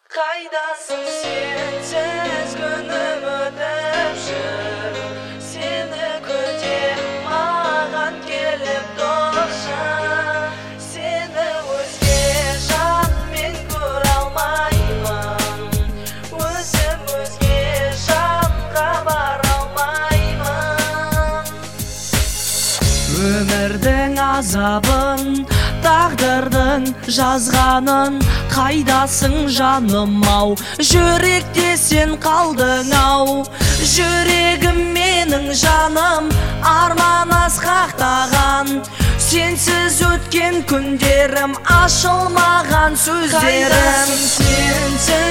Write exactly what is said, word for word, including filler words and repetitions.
Қайдасың сенсіз күнім өтіп жүр, сені күтем маған келіп досша, сені өзге жанмен көре алмаймын, өзім өзге жанға бара алмаймын. Өмірдің азабын, тағдырдың жазғанын, қайдасың жаным ау, жүректе сен қалдың ау. Жүрегім менің жаным, арман асқақтаған, сенсіз өткен күндерім, ашылмаған сөздерім. Қайдасың сенсіз